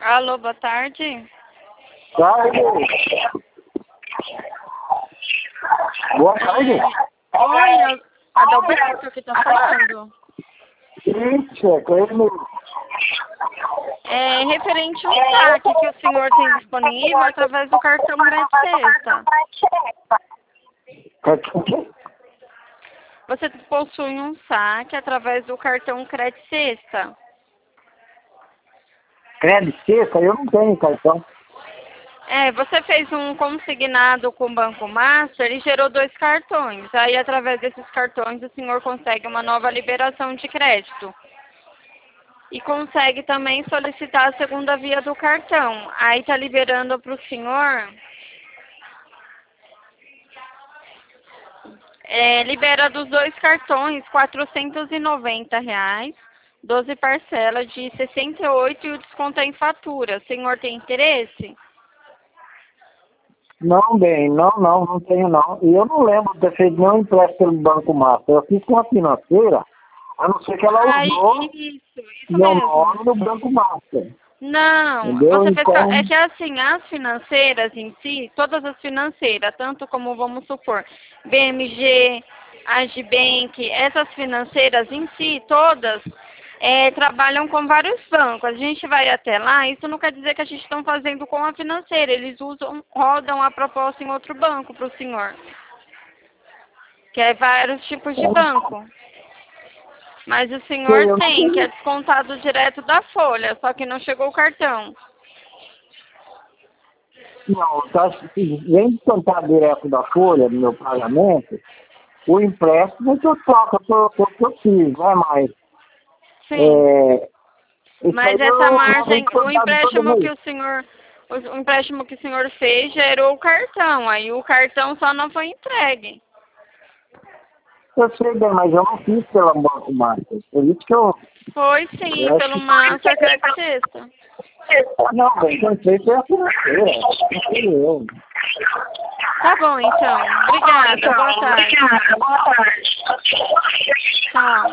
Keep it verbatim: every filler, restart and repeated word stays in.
Alô, boa tarde. Tarde. Boa tarde. Oi, a Adalberto que tá falando. Isso, é com ele mesmo. É referente ao saque que o senhor tem disponível através do cartão Crédito Sexta. Cartão quê? Você possui um saque através do cartão Crédito Sexta. Crédito Sexta? Eu não tenho cartão. É, você fez um consignado com o Banco Master e gerou dois cartões. Aí, através desses cartões, o senhor consegue uma nova liberação de crédito. E consegue também solicitar a segunda via do cartão. Aí tá liberando para o senhor. É, libera dos dois cartões quatrocentos e noventa reais, doze parcelas de sessenta e oito e o desconto é em fatura. O senhor tem interesse? Não, bem, não, não, não tenho não. E eu não lembro de ter feito nenhum empréstimo pelo Banco Master. Eu fiz com a financeira, a não ser que ela Ah, usou isso, isso meu mesmo. nome no Banco Master. Não, Entendeu? você fez, Então, é que assim, as financeiras em si, todas as financeiras, tanto como vamos supor, B M G, Agibank, essas financeiras em si, todas, é, trabalham com vários bancos. A gente vai até lá, isso não quer dizer que a gente está fazendo com a financeira, eles usam, rodam a proposta em outro banco para o senhor, que é vários tipos de banco. Mas o senhor eu não tem, que é tenho. descontado direto da folha, só que não chegou o cartão. Não, tá, vem descontar direto da folha do meu pagamento, o empréstimo que eu troco, que eu, que eu, que eu fiz, não é mais. Sim. É, isso aí Mas eu essa eu vou margem, o descontar de todo empréstimo que mês. o senhor, o o empréstimo que o senhor fez gerou o cartão, aí o cartão só não foi entregue. Eu sei bem, mas eu não fiz pela Banco Master. Por isso que eu, Foi sim, eu acho pelo que... Master Crédito Sexta. Não, bem, quem fez foi a financeira, não fui eu. Tá bom, então. Obrigada. Boa tarde. Obrigada, boa tarde. Tchau.